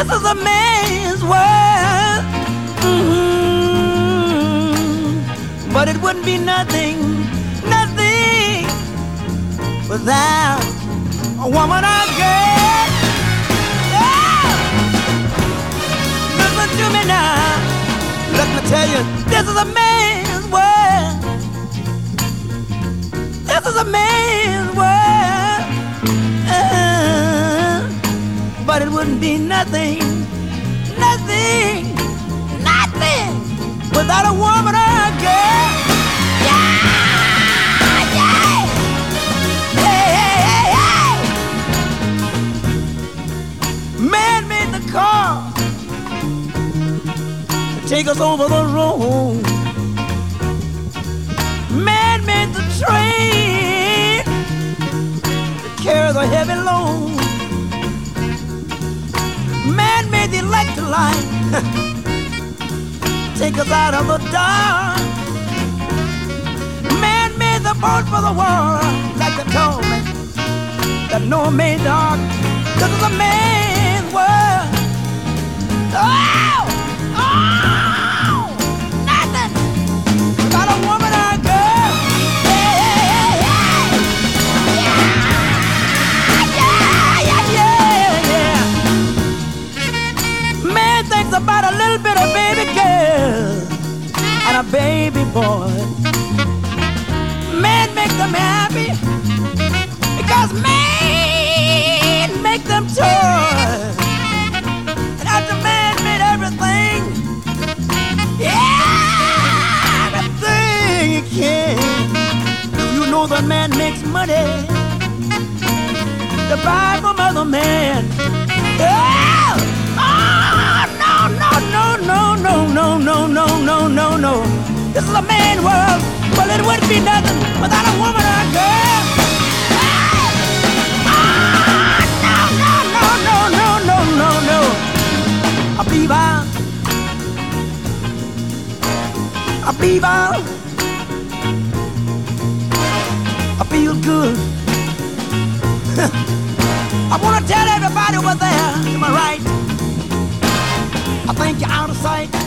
This is a man's world. But it wouldn't be nothing, nothing without a woman or girl. Yeah. Listen to me now. Let me tell you, this is a man's world. This is a man's world. But it wouldn't be nothing, nothing, nothing without a woman or a girl. Yeah, yeah. Hey, hey, hey, hey. Man made the car to take us over the road. Man made the train to carry the heavy load. Man made the electric light take us out of the dark. Man made the boat for the water, like they told me, that Noah made the ark. This is a man's world. Oh, oh, nothing without a woman or a girl. Hey, hey, hey, hey. Yeah, yeah, yeah, yeah, yeah. Man thinks about a little bit of baby girl and a baby boy. Man make them happy because man make them toys. And after man made everything, yeah, everything he can. Do you know that man makes money to buy from other men? Oh, no, no, no, no, no, no, no, no, no, no, no. This is a man world. Well, it wouldn't be nothing without a woman or a girl. Oh, no, no, no, no, no, no, no, no. I feel good. I want to tell everybody over there to my right, I think you're out of sight.